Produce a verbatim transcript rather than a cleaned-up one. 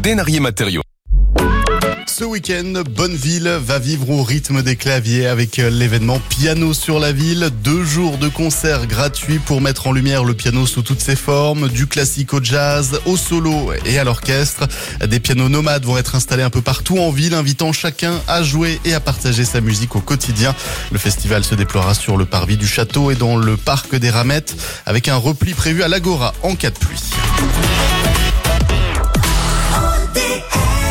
Denarier Matériaux. Ce week-end, Bonneville va vivre au rythme des claviers avec l'événement Piano sur la ville. Deux jours de concerts gratuits pour mettre en lumière le piano sous toutes ses formes, du classique au jazz, au solo et à l'orchestre. Des pianos nomades vont être installés un peu partout en ville, invitant chacun à jouer et à partager sa musique au quotidien. Le festival se déploiera sur le parvis du château et dans le parc des Ramettes avec un repli prévu à l'Agora en cas de pluie.